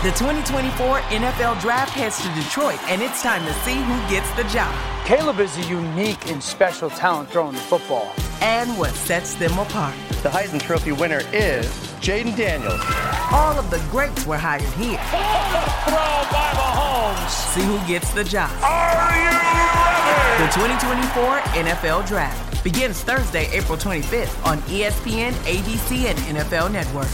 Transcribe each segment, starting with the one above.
The 2024 NFL Draft heads to Detroit, and it's time to see who gets the job. Caleb is a unique and special talent throwing the football. And what sets them apart. The Heisman Trophy winner is Jaden Daniels. All of the greats were hired here. Throw by Mahomes. See who gets the job. Are you ready? The 2024 NFL Draft begins Thursday, April 25th on ESPN, ABC, and NFL Network.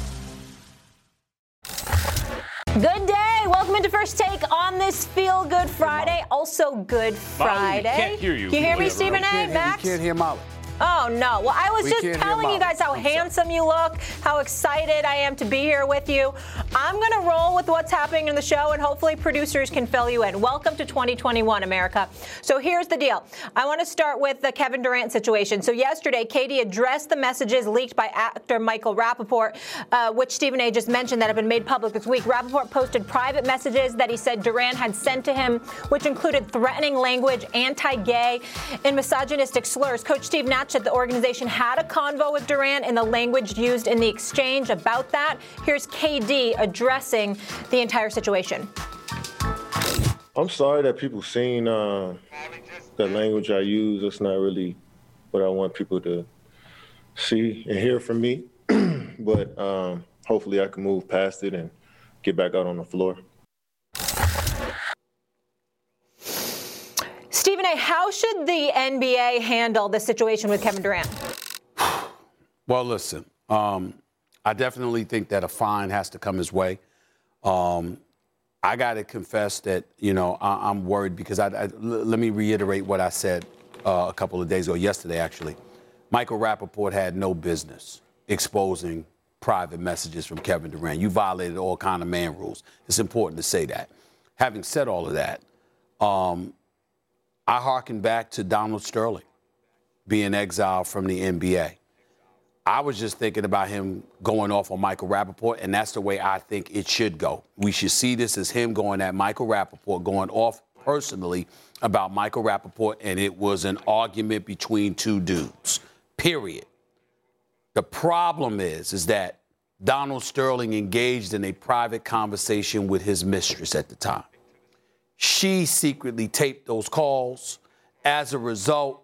Good day. Welcome into First Take on this Feel Good Friday. Also Good Friday. Molly, can't hear you. Can you hear me, Stephen A., Max? You can't hear Molly. Oh, no. Well, I was just telling you guys how handsome you look, how excited I am to be here with you. I'm going to roll with what's happening in the show, and hopefully producers can fill you in. Welcome to 2021, America. So here's the deal. I want to start with the Kevin Durant situation. So yesterday, Katie addressed the messages leaked by actor Michael Rappaport, which Stephen A. just mentioned that have been made public this week. Rappaport posted private messages that he said Durant had sent to him, which included threatening language, anti-gay, and misogynistic slurs. Coach Steve Nash said the organization had a convo with Durant and the language used in the exchange about that. Here's KD addressing the entire situation. I'm sorry that people seen the language I use. That's not really what I want people to see and hear from me. But hopefully I can move past it and get back out on the floor. Stephen A., how should the NBA handle the situation with Kevin Durant? Well, listen, I definitely think that a fine has to come his way. I got to confess that, I'm worried because let me reiterate what I said a couple of days ago, yesterday, actually. Michael Rappaport had no business exposing private messages from Kevin Durant. You violated all kind of man rules. It's important to say that. Having said all of that, I hearken back to Donald Sterling being exiled from the NBA. I was just thinking about him going off on Michael Rappaport, and that's the way I think it should go. We should see this as him going at Michael Rappaport, going off personally about Michael Rappaport, and it was an argument between two dudes, period. The problem is that Donald Sterling engaged in a private conversation with his mistress at the time. She secretly taped those calls. As a result,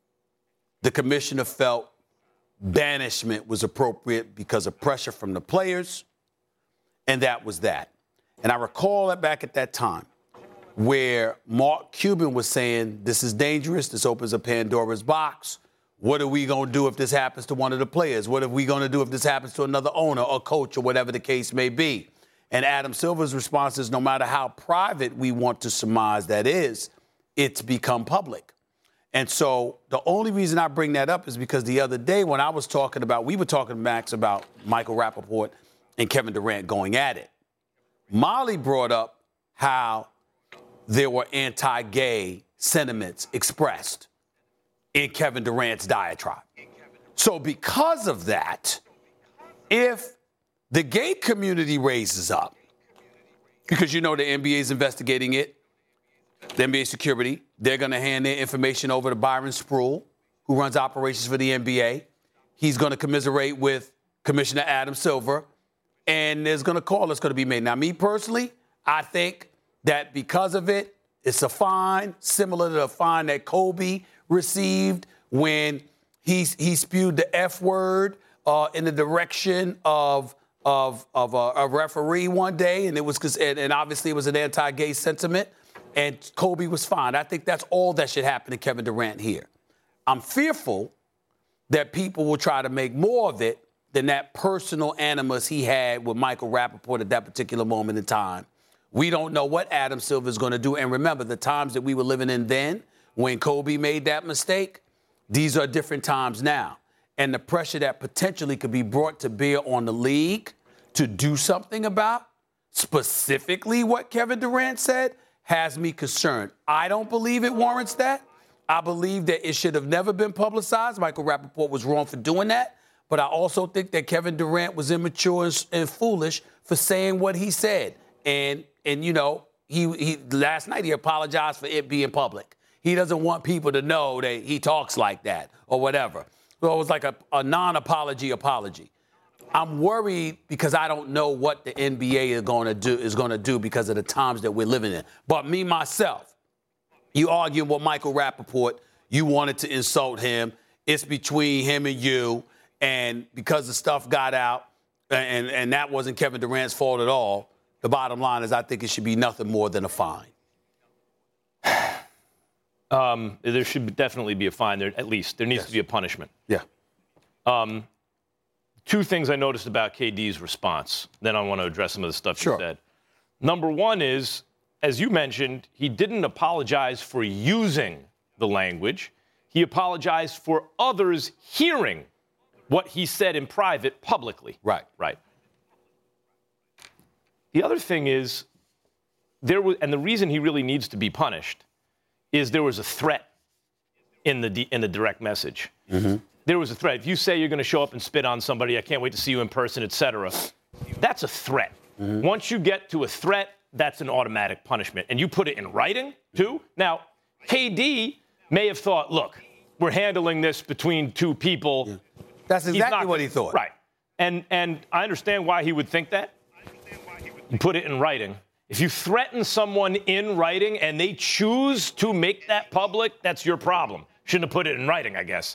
the commissioner felt banishment was appropriate because of pressure from the players, and that was that. And I recall that back at that time where Mark Cuban was saying, this is dangerous, this opens a Pandora's box. What are we going to do if this happens to one of the players? What are we going to do if this happens to another owner or coach or whatever the case may be? And Adam Silver's response is, no matter how private we want to surmise that is, it's become public. And so the only reason I bring that up is because the other day when we were talking, Max, about Michael Rappaport and Kevin Durant going at it. Molly brought up how there were anti-gay sentiments expressed in Kevin Durant's diatribe. So because of that, if the gay community raises up, because the NBA is investigating it, the NBA security, they're going to hand their information over to Byron Spruill, who runs operations for the NBA. He's going to commiserate with Commissioner Adam Silver, and there's going to call that's going to be made. Now, me personally, I think that because of it, it's a fine similar to the fine that Kobe received when he spewed the F word in the direction of a referee one day, and and obviously it was an anti-gay sentiment, and Kobe was fine. I think that's all that should happen to Kevin Durant here. I'm fearful that people will try to make more of it than that personal animus he had with Michael Rappaport at that particular moment in time. We don't know what Adam Silver is going to do. And remember, the times that we were living in then, when Kobe made that mistake, these are different times now. And the pressure that potentially could be brought to bear on the league to do something about specifically what Kevin Durant said has me concerned. I don't believe it warrants that. I believe that it should have never been publicized. Michael Rappaport was wrong for doing that. But I also think that Kevin Durant was immature and foolish for saying what he said. And he last night he apologized for it being public. He doesn't want people to know that he talks like that or whatever. So it was like a non-apology apology. I'm worried because I don't know what the NBA is going to do because of the times that we're living in. But me, myself, you arguing with Michael Rappaport, you wanted to insult him. It's between him and you. And because the stuff got out, and that wasn't Kevin Durant's fault at all, the bottom line is I think it should be nothing more than a fine. There should definitely be a fine. There, at least there needs to be a punishment. Yeah. Two things I noticed about KD's response. Then I want to address some of the stuff you said. Number one is, as you mentioned, he didn't apologize for using the language. He apologized for others hearing what he said in private publicly. Right. The other thing is, and the reason he really needs to be punished is there was a threat in the direct message. Mm-hmm. There was a threat. If you say you're going to show up and spit on somebody, I can't wait to see you in person, etc., that's a threat. Mm-hmm. Once you get to a threat, that's an automatic punishment. And you put it in writing, too. Now, KD may have thought, look, we're handling this between two people. Yeah. That's exactly what he thought. Right. And I understand why he would think that. You put it in writing. If you threaten someone in writing and they choose to make that public, that's your problem. Shouldn't have put it in writing, I guess.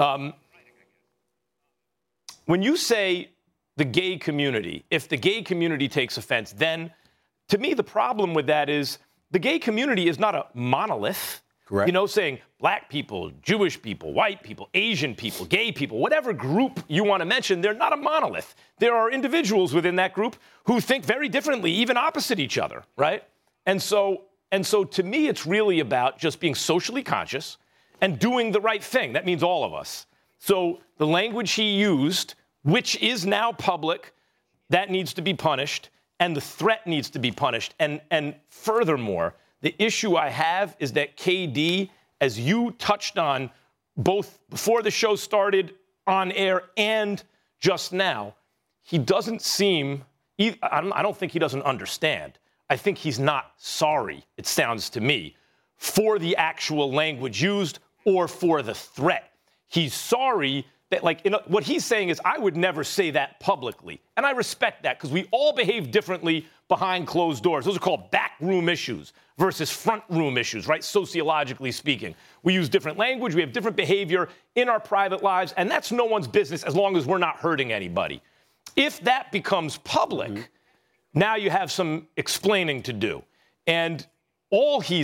When you say the gay community, if the gay community takes offense, then to me the problem with that is the gay community is not a monolith. Correct. You know, saying black people, Jewish people, white people, Asian people, gay people, whatever group you want to mention, they're not a monolith. There are individuals within that group who think very differently, even opposite each other, right? And so to me, it's really about just being socially conscious and doing the right thing. That means all of us. So the language he used, which is now public, that needs to be punished, and the threat needs to be punished. And furthermore, the issue I have is that KD, as you touched on both before the show started on air and just now, he doesn't seem, I don't think he doesn't understand. I think he's not sorry, it sounds to me, for the actual language used or for the threat. He's sorry that, what he's saying is, I would never say that publicly. And I respect that because we all behave differently behind closed doors. Those are called backroom issues versus front room issues, right? Sociologically speaking. We use different language. We have different behavior in our private lives. And that's no one's business as long as we're not hurting anybody. If that becomes public, now you have some explaining to do. And all he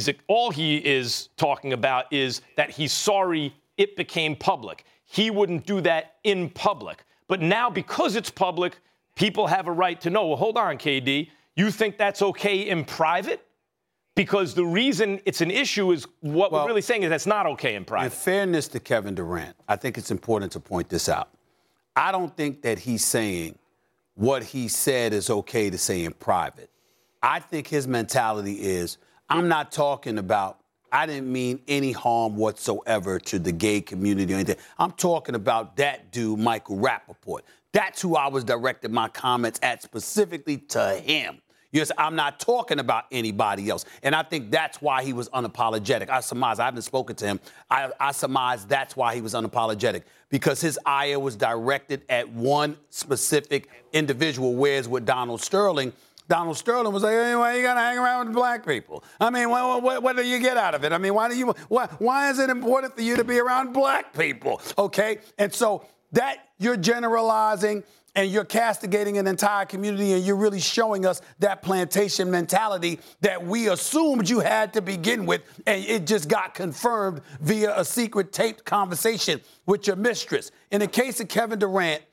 is talking about is that he's sorry it became public. He wouldn't do that in public. But now, because it's public, people have a right to know, well, hold on, KD, you think that's okay in private? Because the reason it's an issue is what we're really saying is that's not okay in private. In fairness to Kevin Durant, I think it's important to point this out. I don't think that he's saying what he said is okay to say in private. I think his mentality is, I'm not talking about, I didn't mean any harm whatsoever to the gay community or anything. I'm talking about that dude, Michael Rappaport. That's who I was directing my comments at, specifically to him. Yes, I'm not talking about anybody else. And I think that's why he was unapologetic. I surmise, I haven't spoken to him. I surmise that's why he was unapologetic, because his ire was directed at one specific individual, whereas with Donald Sterling was like, hey, why you gotta hang around with black people? I mean, what do you get out of it? I mean, why is it important for you to be around black people? Okay, and so that you're generalizing and you're castigating an entire community, and you're really showing us that plantation mentality that we assumed you had to begin with, and it just got confirmed via a secret taped conversation with your mistress. In the case of Kevin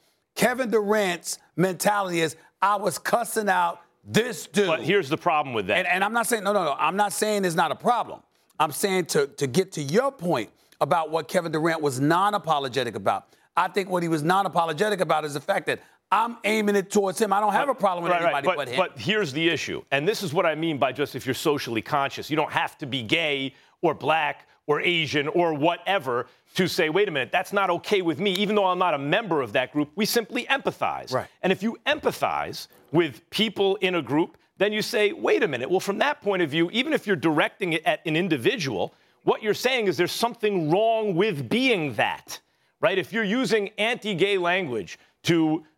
Durant's mentality is, I was cussing out this dude. But here's the problem with that. And I'm not saying, no. I'm not saying it's not a problem. I'm saying to get to your point about what Kevin Durant was non-apologetic about. I think what he was non-apologetic about is the fact that I'm aiming it towards him. I don't have a problem with anybody but him. But here's the issue, and this is what I mean by just if you're socially conscious. You don't have to be gay or black or Asian or whatever to say, wait a minute, that's not okay with me, even though I'm not a member of that group. We simply empathize. Right. And if you empathize with people in a group, then you say, wait a minute, well, from that point of view, even if you're directing it at an individual, what you're saying is there's something wrong with being that. Right? If you're using anti-gay language to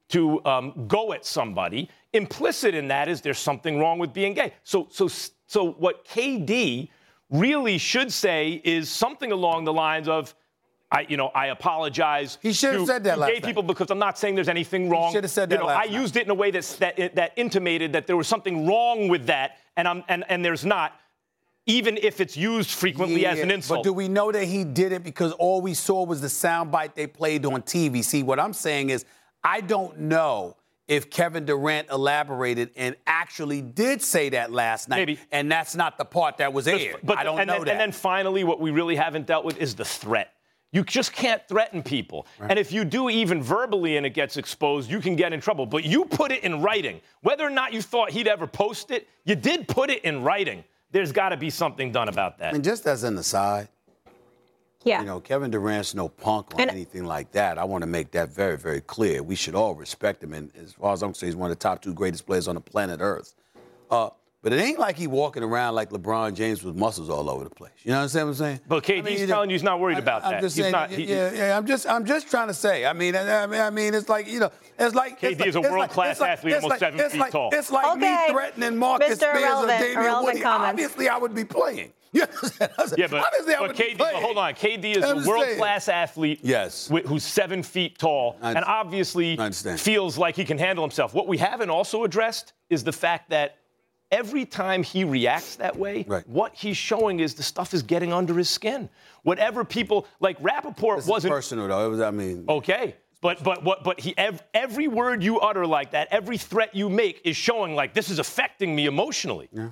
to go at somebody, implicit in that is there's something wrong with being gay. So what KD really should say is something along the lines of, I apologize. He should have said that last gay people because I'm not saying there's anything wrong. He should have said that last I used it in a way that intimated that there was something wrong with that, and there's not, even if it's used frequently as an insult. But do we know that he did it because all we saw was the soundbite they played on TV? See, what I'm saying is I don't know if Kevin Durant elaborated and actually did say that last night. Maybe. And that's not the part that was aired. I don't know that. And then finally, what we really haven't dealt with is the threat. You just can't threaten people. Right. And if you do even verbally and it gets exposed, you can get in trouble. But you put it in writing. Whether or not you thought he'd ever post it, you did put it in writing. There's got to be something done about that. And just as an aside, Kevin Durant's no punk or anything like that. I want to make that very, very clear. We should all respect him. And as far as I'm concerned, he's one of the top 2 greatest players on the planet Earth. But it ain't like he walking around like LeBron James with muscles all over the place. You know what I'm saying? But KD's telling you he's not worried about that. I'm just saying, I'm just trying to say. I mean, it's like, it's like KD is a world-class athlete, almost 7 feet tall. It's like me threatening Marcus Spears or Damian Woody. Comments. Obviously, I would be playing. You understand? But hold on. KD is a world-class athlete who's 7 feet tall and obviously feels like he can handle himself. What we haven't also addressed is the fact that every time he reacts that way, what he's showing is the stuff is getting under his skin. Whatever people like Rappaport wasn't personal though. Okay. But every word you utter like that, every threat you make is showing like this is affecting me emotionally. Yeah.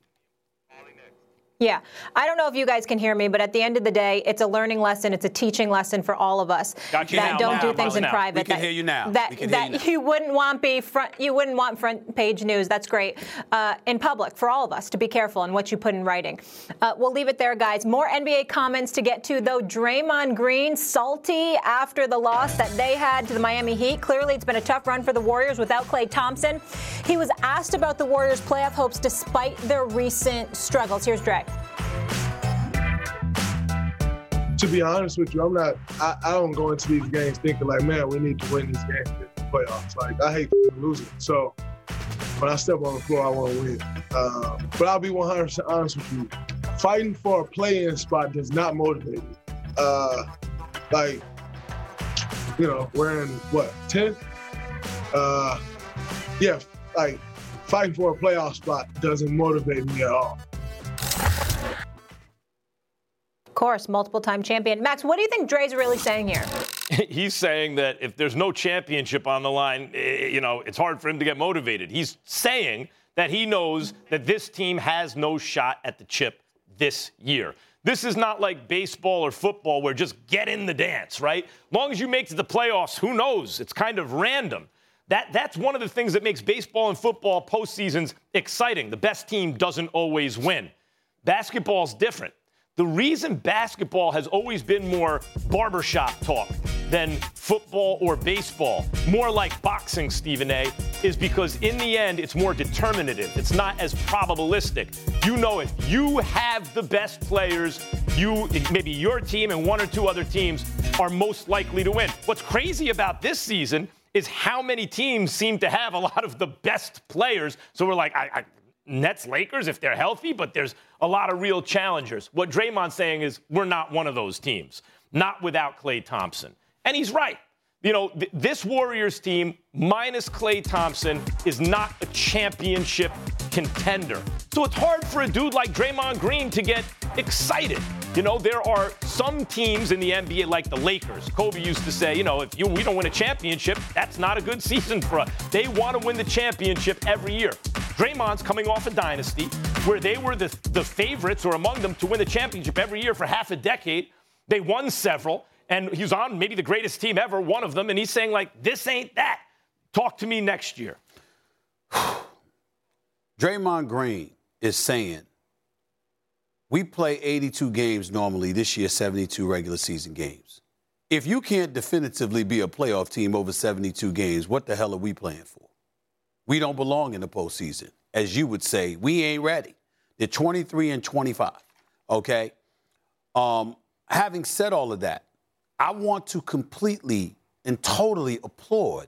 Yeah. I don't know if you guys can hear me, but at the end of the day, it's a learning lesson. It's a teaching lesson for all of us that don't do things in private. We can hear you now. You wouldn't want front page news. That's great. In public for all of us to be careful in what you put in writing. We'll leave it there, guys. More NBA comments to get to, though. Draymond Green salty after the loss that they had to the Miami Heat. Clearly, it's been a tough run for the Warriors without Klay Thompson. He was asked about the Warriors' playoff hopes despite their recent struggles. Here's Dre. To be honest with you, I don't go into these games thinking like, man, we need to win these games to get the playoffs. Like, I hate losing. So when I step on the floor, I want to win. But I'll be 100% honest with you. Fighting for a play-in spot does not motivate me. We're in, 10th? Fighting for a playoff spot doesn't motivate me at all. Of course, multiple-time champion. Max, what do you think Dre's really saying here? He's saying that if there's no championship on the line, it's hard for him to get motivated. He's saying that he knows that this team has no shot at the chip this year. This is not like baseball or football where just get in the dance, right? As long as you make it to the playoffs, who knows? It's kind of random. That's one of the things that makes baseball and football postseasons exciting. The best team doesn't always win. Basketball's different. The reason basketball has always been more barbershop talk than football or baseball, more like boxing, Stephen A., is because in the end, it's more determinative. It's not as probabilistic. You know, if you have the best players, maybe your team and 1 or 2 other teams are most likely to win. What's crazy about this season is how many teams seem to have a lot of the best players. So we're like, Nets, Lakers, if they're healthy, but there's a lot of real challengers. What Draymond's saying is we're not one of those teams, not without Klay Thompson. And he's right. This Warriors team, minus Klay Thompson, is not a championship contender. So it's hard for a dude like Draymond Green to get excited. There are some teams in the NBA, like the Lakers. Kobe used to say, if we don't win a championship, that's not a good season for us. They want to win the championship every year. Draymond's coming off a dynasty where they were the favorites or among them to win the championship every year for half a decade. They won several, and he was on maybe the greatest team ever, one of them, and he's saying, like, this ain't that. Talk to me next year. Draymond Green is saying, we play 82 games normally, this year 72 regular season games. If you can't definitively be a playoff team over 72 games, what the hell are we playing for? We don't belong in the postseason. As you would say, we ain't ready. They're 23-25, okay? Having said all of that, I want to completely and totally applaud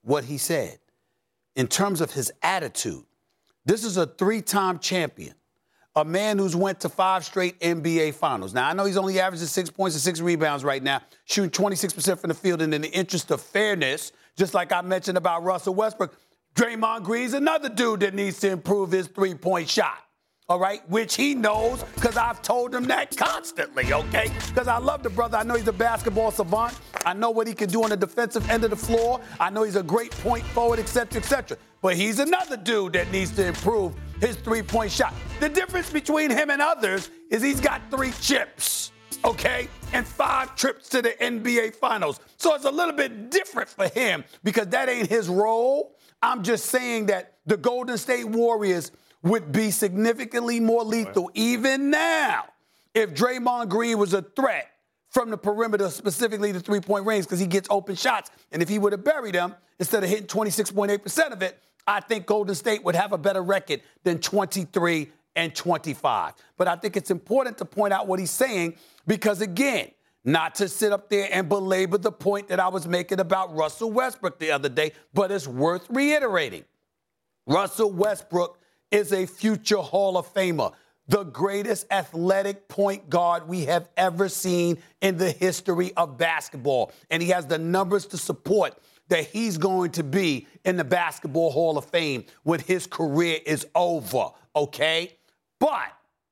what he said in terms of his attitude. This is a 3-time champion, a man who's went to 5 straight NBA finals. Now, I know he's only averaging 6 points and 6 rebounds right now, shooting 26% from the field. And in the interest of fairness, just like I mentioned about Russell Westbrook, Draymond Green's another dude that needs to improve his 3-point shot. All right, which he knows because I've told him that constantly, okay? Because I love the brother. I know he's a basketball savant. I know what he can do on the defensive end of the floor. I know he's a great point forward, et cetera, et cetera. But he's another dude that needs to improve his 3-point shot. The difference between him and others is he's got 3 chips, okay? And 5 trips to the NBA Finals. So it's a little bit different for him because that ain't his role. I'm just saying that the Golden State Warriors would be significantly more lethal even now if Draymond Green was a threat from the perimeter, specifically the 3-point range, because he gets open shots. And if he would have buried them, instead of hitting 26.8% of it, I think Golden State would have a better record than 23 and 25. But I think it's important to point out what he's saying because, again, not to sit up there and belabor the point that I was making about Russell Westbrook the other day, but it's worth reiterating. Russell Westbrook is a future Hall of Famer, the greatest athletic point guard we have ever seen in the history of basketball. And he has the numbers to support that he's going to be in the Basketball Hall of Fame when his career is over, okay? But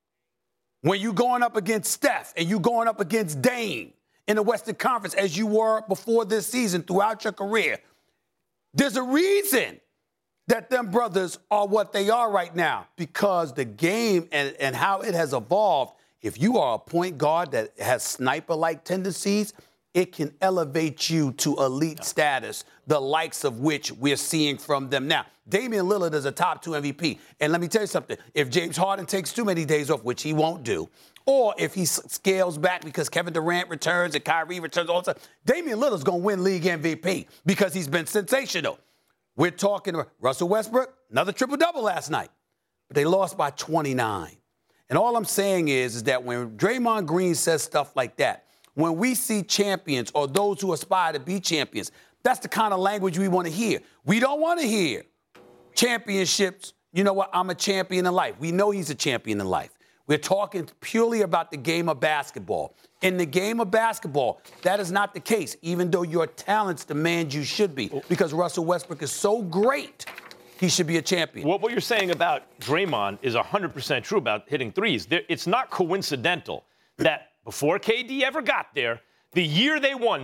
when you're going up against Steph and you're going up against Dame in the Western Conference, as you were before this season throughout your career, there's a reason that them brothers are what they are right now because the game and how it has evolved, if you are a point guard that has sniper-like tendencies, it can elevate you to elite status, the likes of which we're seeing from them now. Damian Lillard is a top 2 MVP. And let me tell you something. If James Harden takes too many days off, which he won't do, or if he scales back because Kevin Durant returns and Kyrie returns all the time, Damian Lillard's going to win league MVP because he's been sensational. We're talking about Russell Westbrook, another triple-double last night. But they lost by 29. And all I'm saying is that when Draymond Green says stuff like that, when we see champions or those who aspire to be champions, that's the kind of language we want to hear. We don't want to hear championships. You know what? I'm a champion in life. We know he's a champion in life. We're talking purely about the game of basketball. In the game of basketball, that is not the case, even though your talents demand you should be, because Russell Westbrook is so great, he should be a champion. What you're saying about Draymond is 100% true about hitting threes. It's not coincidental that before KD ever got there, the year they won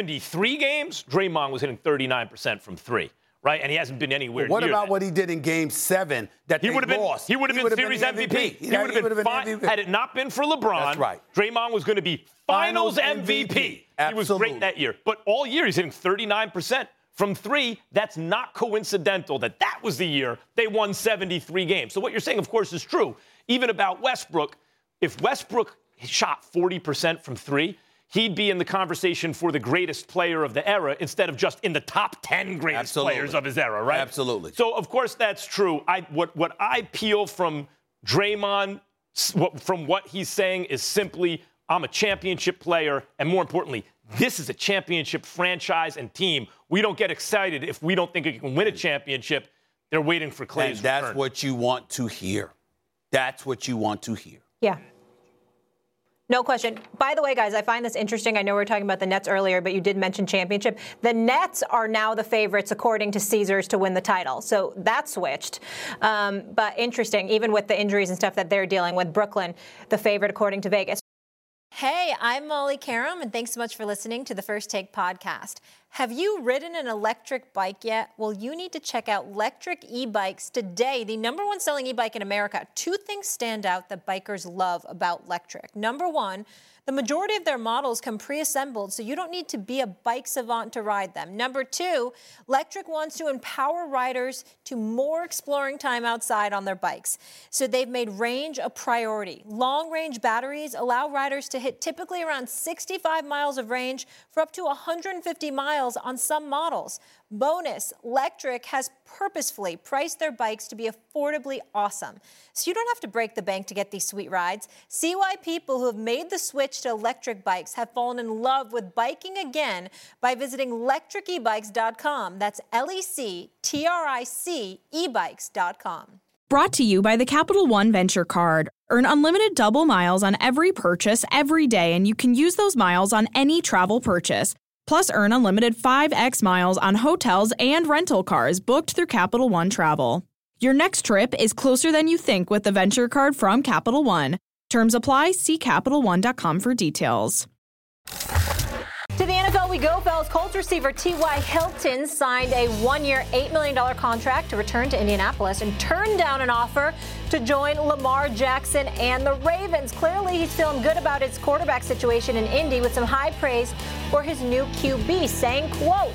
73 games, Draymond was hitting 39% from 3. Right, and he hasn't been anywhere near What about that. what he did in Game 7 that they lost? He would have been Series MVP. He would have been fine. Had it not been for LeBron, that's right. Draymond was going to be Finals MVP. Absolutely. He was great that year. But all year he's hitting 39% from 3. That's not coincidental that was the year they won 73 games. So what you're saying, of course, is true. Even about Westbrook, if Westbrook shot 40% from 3, he'd be in the conversation for the greatest player of the era instead of just in the top 10 greatest players of his era, right? Absolutely. So, of course, that's true. What I peel from Draymond, from what he's saying is simply, I'm a championship player, and more importantly, this is a championship franchise and team. We don't get excited if we don't think it can win a championship. They're waiting for Clay's return. And that's return. what you want to hear. That's what you want to hear. Yeah. No question. By the way, guys, I find this interesting. I know we were talking about the Nets earlier, but you did mention championship. The Nets are now the favorites, according to Caesars, to win the title. So that switched. But interesting, even with the injuries and stuff that they're dealing with, Brooklyn, the favorite, according to Vegas. Hey, I'm Molly Karam, and thanks so much for listening to the First Take podcast. Have you ridden an electric bike yet? Well, you need to check out Lectric E-Bikes today, the #1 selling e-bike in America. 2 things stand out that bikers love about Lectric. Number 1, the majority of their models come pre-assembled, so you don't need to be a bike savant to ride them. Number 2, Lectric wants to empower riders to more exploring time outside on their bikes. So they've made range a priority. Long-range batteries allow riders to hit typically around 65 miles of range for up to 150 miles miles on some models. Bonus, Lectric has purposefully priced their bikes to be affordably awesome, so you don't have to break the bank to get these sweet rides. See why people who have made the switch to electric bikes have fallen in love with biking again by visiting lectricebikes.com. That's LECTRIC ebikes.com. Brought to you by the Capital One Venture Card. Earn unlimited double miles on every purchase every day, and you can use those miles on any travel purchase. Plus, earn unlimited 5x miles on hotels and rental cars booked through Capital One Travel. Your next trip is closer than you think with the Venture Card from Capital One. Terms apply. See CapitalOne.com for details. To the NFL we go, fellas. Colts receiver T.Y. Hilton signed a one-year, $8 million contract to return to Indianapolis and turned down an offer to join Lamar Jackson and the Ravens. Clearly, he's feeling good about his quarterback situation in Indy with some high praise for his new QB, saying, quote,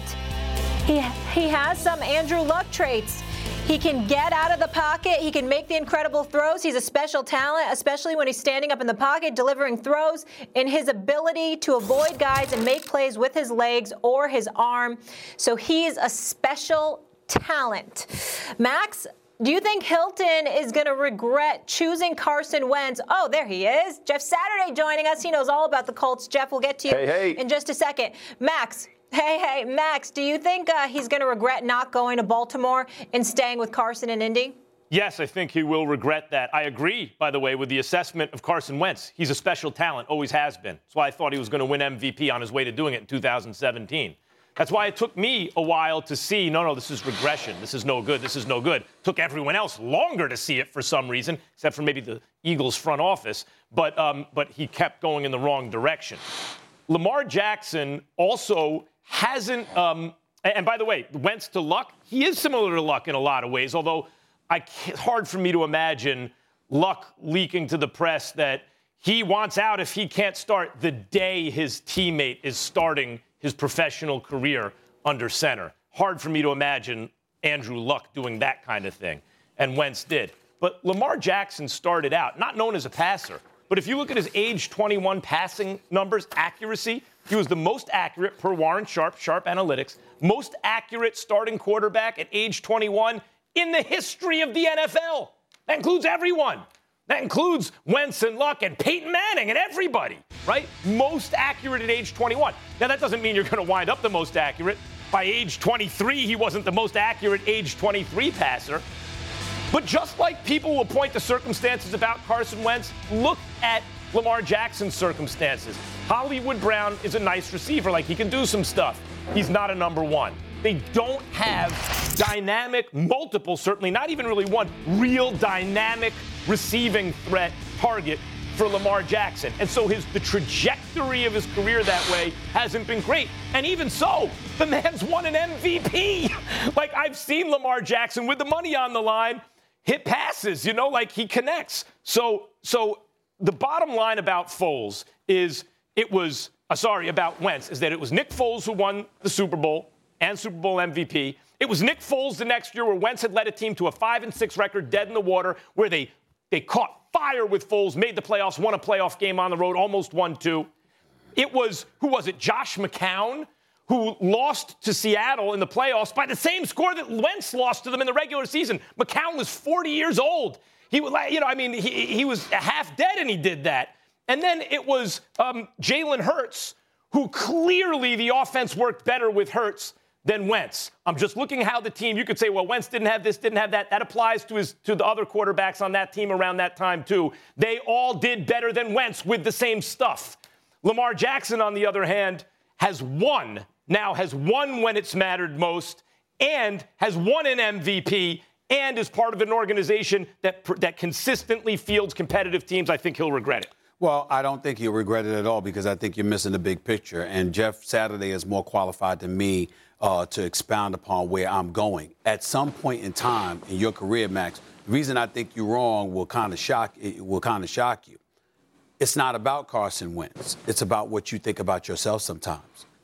he has some Andrew Luck traits. He can get out of the pocket. He can make the incredible throws. He's a special talent, especially when he's standing up in the pocket, delivering throws, in his ability to avoid guys and make plays with his legs or his arm. So he's a special talent. Max, do you think Hilton is going to regret choosing Carson Wentz? Oh, there he is. Jeff Saturday joining us. He knows all about the Colts. Jeff, we'll get to you in just a second. Max. Hey, Max, do you think he's going to regret not going to Baltimore and staying with Carson in Indy? Yes, I think he will regret that. I agree, by the way, with the assessment of Carson Wentz. He's a special talent, always has been. That's why I thought he was going to win MVP on his way to doing it in 2017. That's why it took me a while to see, no, this is regression. This is no good. This is no good. Took everyone else longer to see it for some reason, except for maybe the Eagles front office. But he kept going in the wrong direction. Lamar Jackson also hasn't, and by the way, Wentz to Luck, he is similar to Luck in a lot of ways, although it's hard for me to imagine Luck leaking to the press that he wants out if he can't start the day his teammate is starting his professional career under center. Hard for me to imagine Andrew Luck doing that kind of thing, and Wentz did. But Lamar Jackson started out not known as a passer, but if you look at his age 21 passing numbers, accuracy, he was the most accurate per Warren Sharp Analytics, most accurate starting quarterback at age 21 in the history of the NFL. That includes everyone. That includes Wentz and Luck and Peyton Manning and everybody, right? Most accurate at age 21. Now, that doesn't mean you're going to wind up the most accurate. By age 23, he wasn't the most accurate age 23 passer. But just like people will point to circumstances about Carson Wentz, look at Lamar Jackson's circumstances. Hollywood Brown is a nice receiver. Like, he can do some stuff. He's not a number one. They don't have dynamic, multiple, certainly not even really one, real dynamic receiving threat target for Lamar Jackson. And so the trajectory of his career that way hasn't been great. And even so, the man's won an MVP. Like, I've seen Lamar Jackson with the money on the line hit passes, like he connects. So the bottom line about Foles is about Wentz is that it was Nick Foles who won the Super Bowl and Super Bowl MVP. It was Nick Foles the next year where Wentz had led a team to a 5-6 record, dead in the water, where they caught fire with Foles, made the playoffs, won a playoff game on the road, almost won 2. It was, Josh McCown, who lost to Seattle in the playoffs by the same score that Wentz lost to them in the regular season. McCown was 40 years old. He was half dead, and he did that. And then it was Jalen Hurts, who clearly the offense worked better with Hurts than Wentz. I'm just looking how the team, you could say, well, Wentz didn't have this, didn't have that. That applies to the other quarterbacks on that team around that time, too. They all did better than Wentz with the same stuff. Lamar Jackson, on the other hand, has won when it's mattered most, and has won an MVP, and is part of an organization that consistently fields competitive teams. I think he'll regret it. Well, I don't think he'll regret it at all, because I think you're missing the big picture. And Jeff Saturday is more qualified than me to expound upon where I'm going. At some point in time in your career, Max, the reason I think you're wrong will kind of shock you. It's not about Carson Wentz. It's about what you think about yourself sometimes.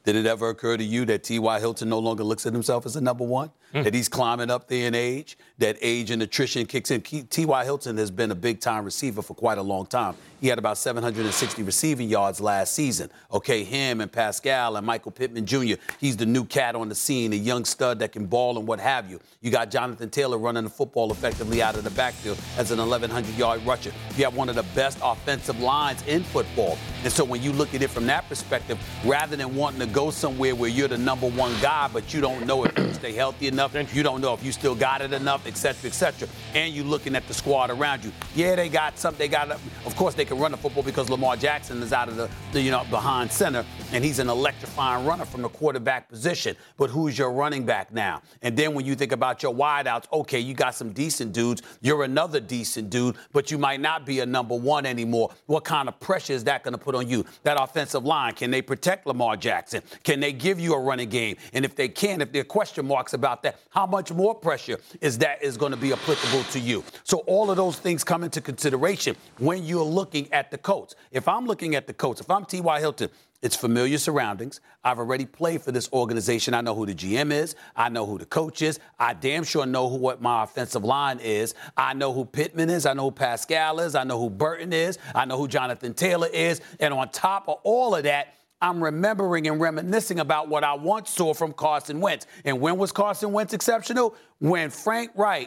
Did it ever occur to you that T.Y. Hilton no longer looks at himself as a number one? That he's climbing up there in age, that age and attrition kicks in? T.Y. Hilton has been a big-time receiver for quite a long time. He had about 760 receiving yards last season. Okay, him and Pascal and Michael Pittman Jr., he's the new cat on the scene, a young stud that can ball and what have you. You got Jonathan Taylor running the football effectively out of the backfield as an 1,100-yard rusher. You have one of the best offensive lines in football. And so when you look at it from that perspective, rather than wanting to go somewhere where you're the number one guy, but you don't know if you stay healthy enough, you don't know if you still got it enough, et cetera, and you're looking at the squad around you. Yeah, they got something. Of course, they can run the football because Lamar Jackson is out of the behind center, and he's an electrifying runner from the quarterback position. But who's your running back now? And then when you think about your wideouts, okay, you got some decent dudes. You're another decent dude, but you might not be a number one anymore. What kind of pressure is that going to put on you? That offensive line, can they protect Lamar Jackson? Can they give you a running game? And if they can, if there are question marks about that, how much more pressure is going to be applicable to you? So all of those things come into consideration when you're looking at the Colts. If I'm looking at the Colts, if I'm T.Y. Hilton, it's familiar surroundings. I've already played for this organization. I know who the GM is. I know who the coach is. I damn sure know what my offensive line is. I know who Pittman is. I know who Pascal is. I know who Burton is. I know who Jonathan Taylor is. And on top of all of that, I'm remembering and reminiscing about what I once saw from Carson Wentz. And when was Carson Wentz exceptional? When Frank Reich,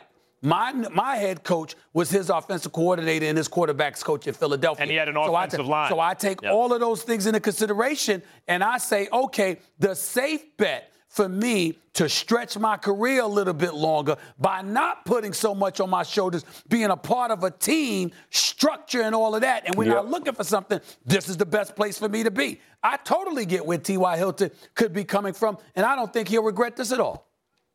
my head coach, was his offensive coordinator and his quarterback's coach in Philadelphia. And he had an offensive line. So I take all of those things into consideration, and I say, okay, the safe bet for me to stretch my career a little bit longer by not putting so much on my shoulders, being a part of a team, structure and all of that. And when I'm looking for something, this is the best place for me to be. I totally get where T.Y. Hilton could be coming from, and I don't think he'll regret this at all.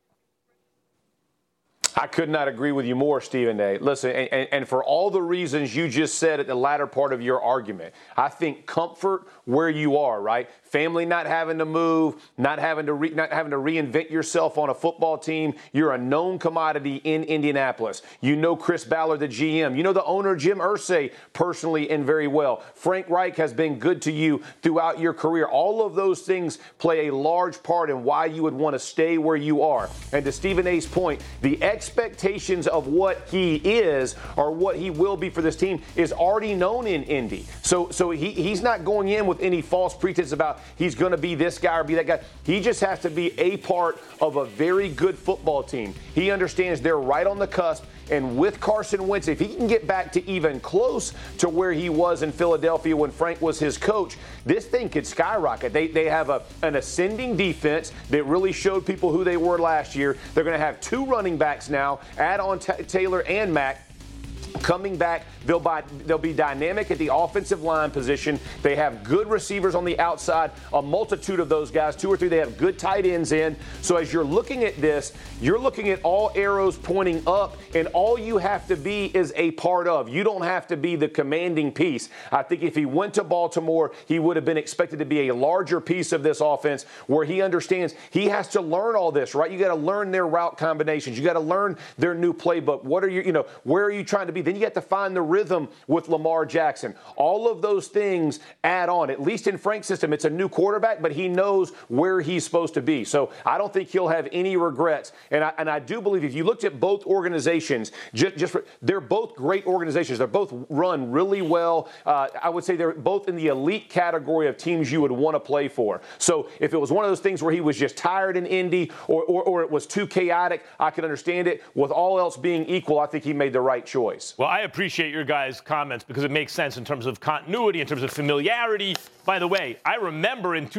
I could not agree with you more, Stephen A. Listen, and for all the reasons you just said at the latter part of your argument, I think comfort where you are, right? Family not having to move, not having to reinvent yourself on a football team. You're a known commodity in Indianapolis. You know Chris Ballard, the GM. You know the owner, Jim Irsay, personally and very well. Frank Reich has been good to you throughout your career. All of those things play a large part in why you would want to stay where you are. And to Stephen A's point, the expectations of what he is or what he will be for this team is already known in Indy. So he's not going in with any false pretense about he's going to be this guy or be that guy. He just has to be a part of a very good football team. He understands they're right on the cusp. And with Carson Wentz, if he can get back to even close to where he was in Philadelphia when Frank was his coach, this thing could skyrocket. They have an ascending defense that really showed people who they were last year. They're going to have two running backs now, add on Taylor and Mack. Coming back, they'll be dynamic at the offensive line position. They have good receivers on the outside, a multitude of those guys, 2 or 3. They have good tight ends in. So as you're looking at this, you're looking at all arrows pointing up, and all you have to be is a part of. You don't have to be the commanding piece. I think if he went to Baltimore, he would have been expected to be a larger piece of this offense where he understands he has to learn all this, right? You got to learn their route combinations. You got to learn their new playbook. What are you, where are you trying to be? Then you have to find the rhythm with Lamar Jackson. All of those things add on. At least in Frank's system, it's a new quarterback, but he knows where he's supposed to be. So I don't think he'll have any regrets. And I do believe if you looked at both organizations, they're both great organizations. They're both run really well. I would say they're both in the elite category of teams you would want to play for. So if it was one of those things where he was just tired in Indy or it was too chaotic, I could understand it. With all else being equal, I think he made the right choice. Well, I appreciate your guys' comments because it makes sense in terms of continuity, in terms of familiarity. By the way, I remember in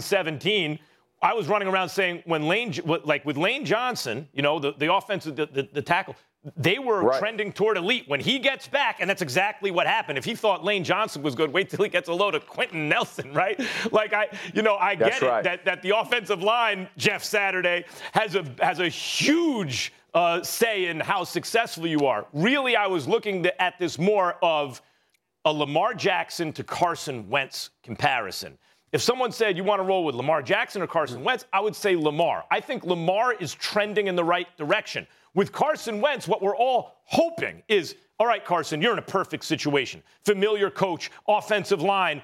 2017, I was running around saying with Lane Johnson, the offensive, the tackle, they were trending toward elite. When he gets back, and that's exactly what happened. If he thought Lane Johnson was good, wait till he gets a load of Quentin Nelson, right? I get it that the offensive line, Jeff Saturday, has a huge say in how successful you are. Really, I was looking at this more of a Lamar Jackson to Carson Wentz comparison. If someone said you want to roll with Lamar Jackson or Carson Wentz, I would say Lamar. I think Lamar is trending in the right direction. With Carson Wentz, what we're all hoping is, all right, Carson, you're in a perfect situation. Familiar coach, offensive line,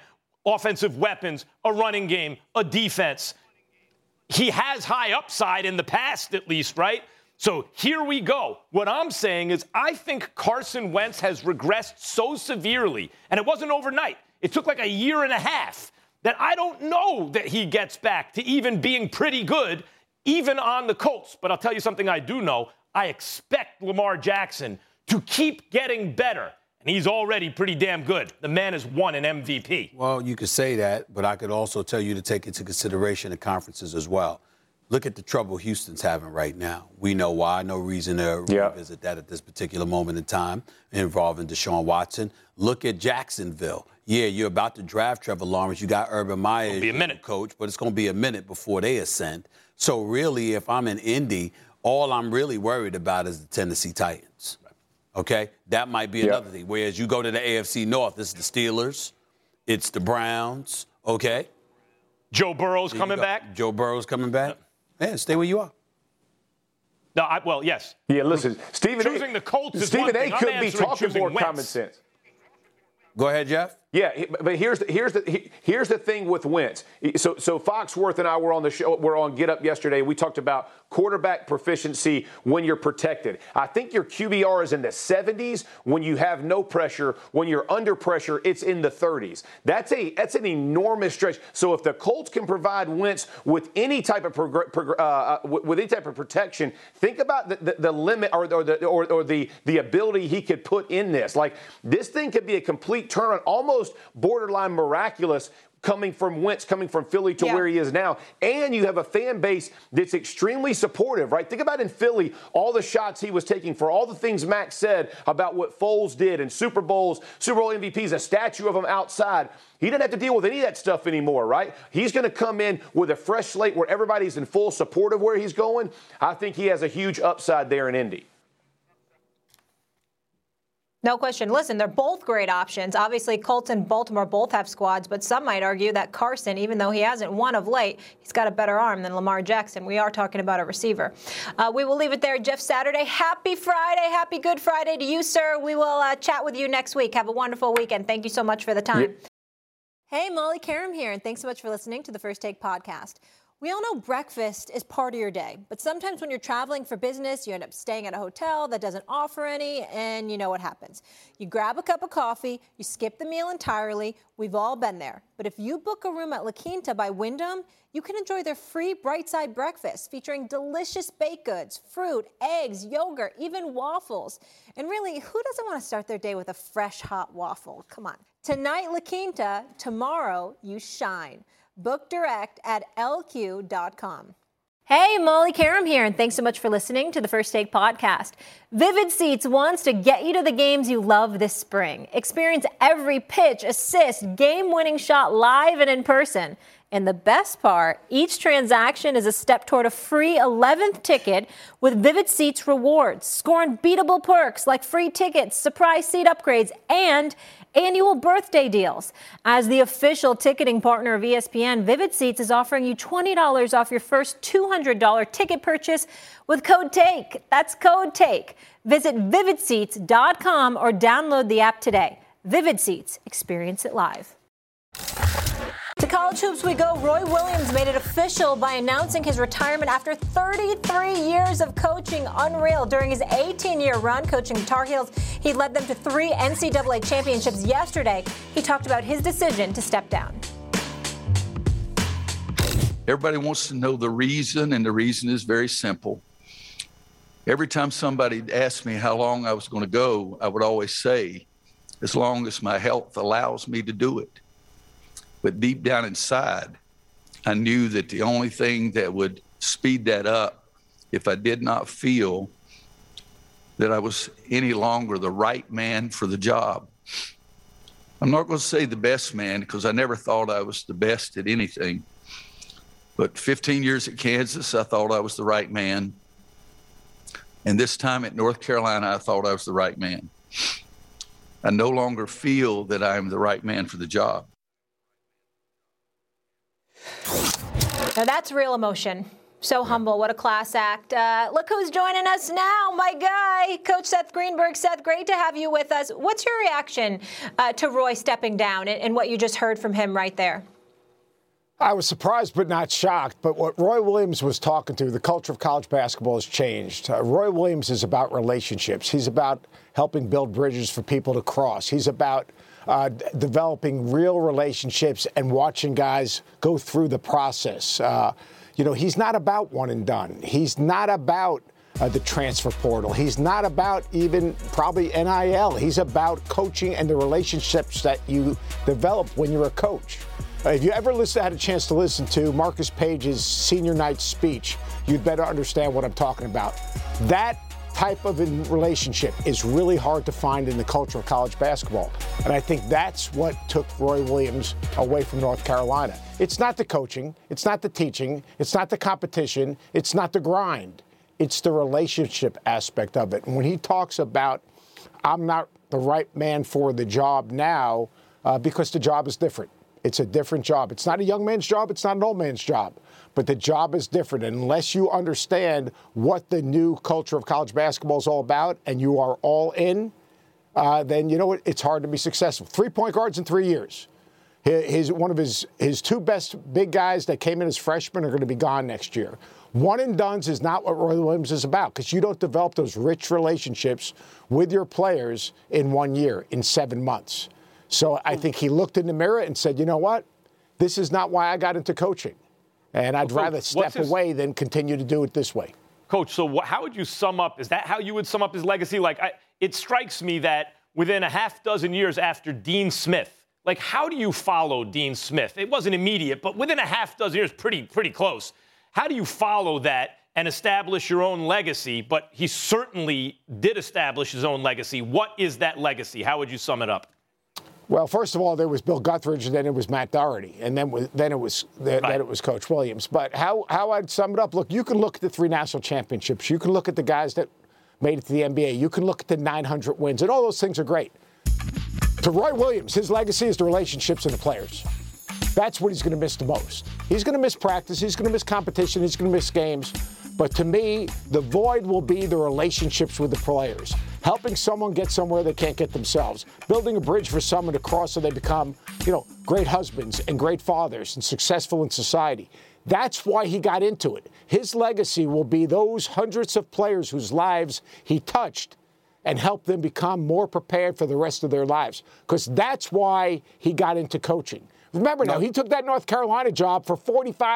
offensive weapons, a running game, a defense. He has high upside in the past, at least, right? So here we go. What I'm saying is I think Carson Wentz has regressed so severely, and it wasn't overnight. It took like a year and a half, that I don't know that he gets back to even being pretty good, even on the Colts. But I'll tell you something I do know. I expect Lamar Jackson to keep getting better. And he's already pretty damn good. The man has won an MVP. Well, you could say that, but I could also tell you to take into consideration the conferences as well. Look at the trouble Houston's having right now. We know why. No reason to revisit that at this particular moment in time involving Deshaun Watson. Look at Jacksonville. Yeah, you're about to draft Trevor Lawrence. You got Urban Meyer as your coach, but it's going to be a minute before they ascend. So really, if I'm in Indy, all I'm really worried about is the Tennessee Titans. Okay? That might be another thing. Whereas you go to the AFC North, it's the Steelers, it's the Browns, okay? Joe Burrow's coming back? Joe Burrow's coming back? Yeah, stay where you are. No, well, yes. Yeah, listen, choosing the Colts is Stephen one A. thing. could be talking more common sense. Go ahead, Jeff. Yeah, but here's the thing with Wentz. So Foxworth and I were on the show. We're on Get Up yesterday. We talked about quarterback proficiency when you're protected. I think your QBR is in the 70s when you have no pressure. When you're under pressure, it's in the 30s. That's an enormous stretch. So if the Colts can provide Wentz with any type of protection, think about the limit or the ability he could put in this. Like this thing could be a complete turn, almost borderline miraculous, coming from Wentz, coming from Philly to where he is now. And you have a fan base that's extremely supportive, right? Think about in Philly, all the shots he was taking for all the things Max said about what Foles did and Super Bowl MVPs, a statue of him outside. He doesn't have to deal with any of that stuff anymore, right? He's going to come in with a fresh slate where everybody's in full support of where he's going. I think he has a huge upside there in Indy. No question. Listen, they're both great options. Obviously, Colts and Baltimore both have squads, but some might argue that Carson, even though he hasn't won of late, he's got a better arm than Lamar Jackson. We are talking about a receiver. We will leave it there. Jeff Saturday, happy Friday. Happy Good Friday to you, sir. We will chat with you next week. Have a wonderful weekend. Thank you so much for the time. Hey, Molly Karam here, and thanks so much for listening to the First Take podcast. We all know breakfast is part of your day, but sometimes when you're traveling for business, you end up staying at a hotel that doesn't offer any, and you know what happens. You grab a cup of coffee, you skip the meal entirely. We've all been there. But if you book a room at La Quinta by Wyndham, you can enjoy their free Bright Side breakfast featuring delicious baked goods, fruit, eggs, yogurt, even waffles. And really, who doesn't want to start their day with a fresh, hot waffle? Come on. Tonight, La Quinta. Tomorrow, you shine. Book direct at lq.com. Hey, Molly Karam here, and thanks so much for listening to the First Take podcast. Vivid Seats wants to get you to the games you love this spring. Experience every pitch, assist, game-winning shot live and in person. And the best part, each transaction is a step toward a free 11th ticket with Vivid Seats rewards. Score unbeatable perks like free tickets, surprise seat upgrades, and annual birthday deals. As the official ticketing partner of ESPN, Vivid Seats is offering you $20 off your first $200 ticket purchase with code TAKE. That's code TAKE. Visit vividseats.com or download the app today. Vivid Seats. Experience it live. To college hoops we go. Roy Williams made it official by announcing his retirement after 33 years of coaching. Unreal. During his 18-year run coaching the Tar Heels, he led them to 3 NCAA championships. Yesterday, he talked about his decision to step down. Everybody wants to know the reason, and the reason is very simple. Every time somebody asked me how long I was going to go, I would always say, as long as my health allows me to do it. But deep down inside, I knew that the only thing that would speed that up, if I did not feel that I was any longer the right man for the job. I'm not going to say the best man, because I never thought I was the best at anything. But 15 years at Kansas, I thought I was the right man. And this time at North Carolina, I thought I was the right man. I no longer feel that I am the right man for the job. Now that's real emotion. So humble. What a class act. Look who's joining us now, my guy, Coach Seth Greenberg. Seth, great to have you with us. What's your reaction to Roy stepping down and what you just heard from him right there? I was surprised but not shocked. But what Roy Williams was talking to, the culture of college basketball has changed. Roy Williams is about relationships. He's about helping build bridges for people to cross. He's about developing real relationships and watching guys go through the process. He's not about one and done. He's not about the transfer portal. He's not about even probably NIL. He's about coaching and the relationships that you develop when you're a coach. If you ever had a chance to listen to Marcus Page's senior night speech, you'd better understand what I'm talking about. That type of relationship is really hard to find in the culture of college basketball. And I think that's what took Roy Williams away from North Carolina. It's not the coaching. It's not the teaching. It's not the competition. It's not the grind. It's the relationship aspect of it. And when he talks about, I'm not the right man for the job now, because the job is different. It's a different job. It's not a young man's job. It's not an old man's job. But the job is different. And unless you understand what the new culture of college basketball is all about and you are all in, then you know what? It's hard to be successful. 3 point guards in 3 years. One of his two best big guys that came in as freshmen are going to be gone next year. One and dones is not what Roy Williams is about, because you don't develop those rich relationships with your players in 1 year, in 7 months. So I think he looked in the mirror and said, you know what? This is not why I got into coaching. And I'd rather step away than continue to do it this way. Coach, so how would you sum up? Is that how you would sum up his legacy? It strikes me that within a half dozen years after Dean Smith, how do you follow Dean Smith? It wasn't immediate, but within a half dozen years, pretty close. How do you follow that and establish your own legacy? But he certainly did establish his own legacy. What is that legacy? How would you sum it up? Well, first of all, there was Bill Guthridge, and then it was Matt Doherty, and then it was Coach Williams. But how I'd sum it up, look, you can look at the 3 national championships. You can look at the guys that made it to the NBA. You can look at the 900 wins, and all those things are great. To Roy Williams, his legacy is the relationships and the players. That's what he's going to miss the most. He's going to miss practice. He's going to miss competition. He's going to miss games. But to me, the void will be the relationships with the players. Helping someone get somewhere they can't get themselves. Building a bridge for someone to cross so they become, great husbands and great fathers and successful in society. That's why he got into it. His legacy will be those hundreds of players whose lives he touched and helped them become more prepared for the rest of their lives. Because that's why he got into coaching. Remember now, he took that North Carolina job for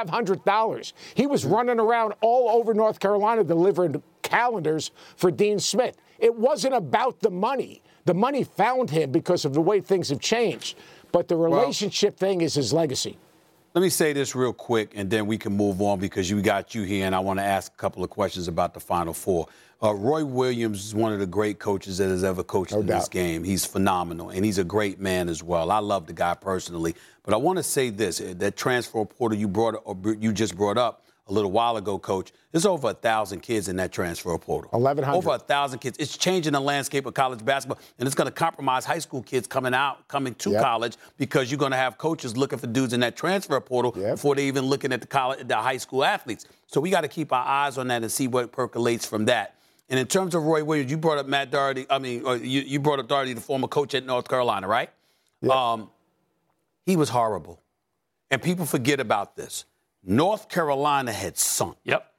$4,500. He was running around all over North Carolina delivering calendars for Dean Smith. It wasn't about the money. The money found him because of the way things have changed. But the relationship thing is his legacy. Let me say this real quick, and then we can move on because we got you here, and I want to ask a couple of questions about the Final Four. Roy Williams is one of the great coaches that has ever coached in this game. He's phenomenal, and he's a great man as well. I love the guy personally. But I want to say this, that transfer portal you just brought up a little while ago, Coach, there's over 1,000 kids in that transfer portal. 1,100. Over 1,000 kids. It's changing the landscape of college basketball, and it's going to compromise high school kids coming to college, because you're going to have coaches looking for dudes in that transfer portal before they even looking at the high school athletes. So we got to keep our eyes on that and see what percolates from that. And in terms of Roy Williams, you brought up Matt Doherty. You brought up Doherty, the former coach at North Carolina, right? Yeah. He was horrible. And people forget about this. North Carolina had sunk.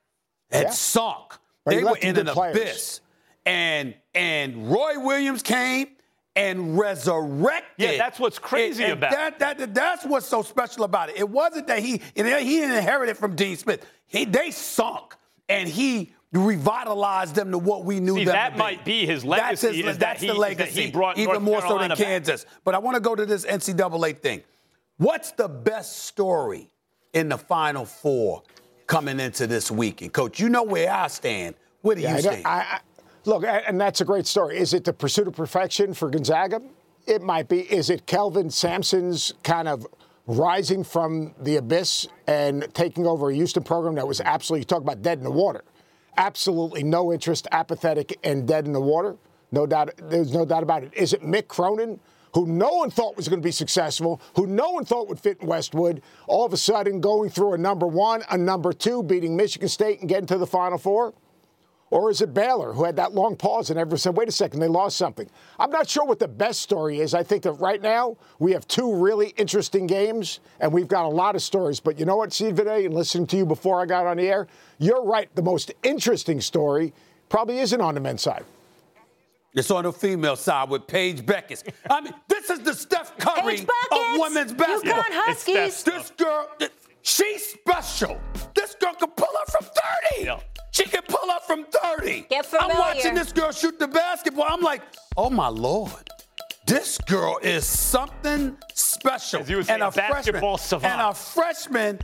Sunk. They were in an abyss. And Roy Williams came and resurrected. Yeah, that's what's crazy about it. That's what's so special about it. It wasn't that he didn't inherit it from Dean Smith. They sunk, and he revitalized them to what we knew them to be. That might be his legacy. That's the legacy. That he brought even North more so than Carolina Kansas. But I want to go to this NCAA thing. What's the best story in the Final Four coming into this weekend? Coach, you know where I stand. Where do you stand? Look, and that's a great story. Is it the pursuit of perfection for Gonzaga? It might be. Is it Kelvin Sampson's kind of rising from the abyss and taking over a Houston program that was absolutely, you talk about dead in the water, absolutely no interest, apathetic, and dead in the water? No doubt. There's no doubt about it. Is it Mick Cronin, who no one thought was going to be successful, who no one thought would fit in Westwood, all of a sudden going through a number 1, a number 2, beating Michigan State and getting to the Final Four? Or is it Baylor, who had that long pause and everyone said, wait a second, they lost something? I'm not sure what the best story is. I think that right now we have 2 really interesting games, and we've got a lot of stories. But you know what, Stephen A., and listening to you before I got on the air, you're right. The most interesting story probably isn't on the men's side. It's on the female side with Paige Beckers. I mean, this is the Steph Curry of women's basketball. UConn Huskies. This girl, she's special. This girl can pull up from 30. Yeah. She can pull up from 30. Get familiar. I'm watching this girl shoot the basketball. I'm like, oh, my Lord. This girl is something special. As you would say, a basketball savant. And a freshman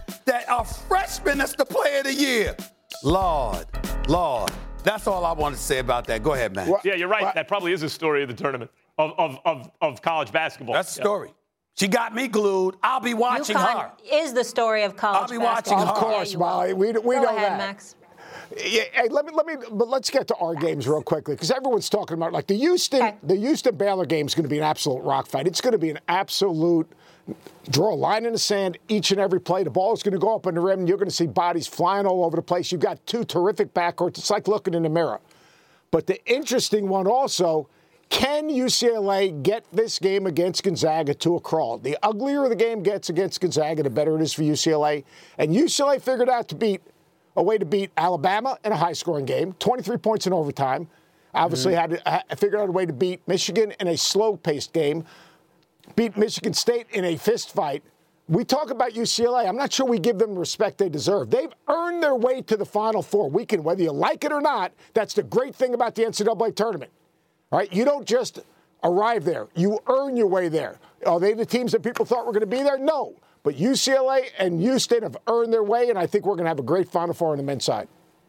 that's the player of the year. Lord. That's all I want to say about that. Go ahead, man. Yeah, you're right. That probably is a story of the tournament of college basketball. That's the story. She got me glued. I'll be watching her. Is the story of college basketball. I'll be watching her. Of course, Molly. We know that. Max. Yeah, hey, but let's get to our games real quickly because everyone's talking about like the Houston Baylor game is going to be an absolute rock fight. It's going to be an absolute draw a line in the sand each and every play. The ball is going to go up in the rim, and you're going to see bodies flying all over the place. You've got 2 terrific backcourts. It's like looking in the mirror. But the interesting one also, can UCLA get this game against Gonzaga to a crawl? The uglier the game gets against Gonzaga, the better it is for UCLA. And UCLA figured out a way to beat Alabama in a high-scoring game, 23 points in overtime. Obviously figured out a way to beat Michigan in a slow-paced game, beat Michigan State in a fist fight. We talk about UCLA. I'm not sure we give them the respect they deserve. They've earned their way to the Final Four. Whether you like it or not, that's the great thing about the NCAA tournament. All right? You don't just arrive there. You earn your way there. Are they the teams that people thought were going to be there? No. But UCLA and Houston have earned their way, and I think we're going to have a great Final Four on the men's side.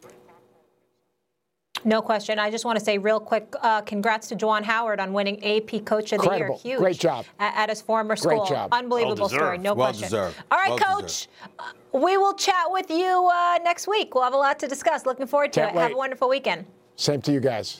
No question. I just want to say real quick, congrats to Juwan Howard on winning AP Coach of the Year. Huge. Great job. At his former school. Great job. Unbelievable story. No question. Deserved. All right, Coach. We will chat with you next week. We'll have a lot to discuss. Looking forward to it. Have a wonderful weekend. Same to you guys.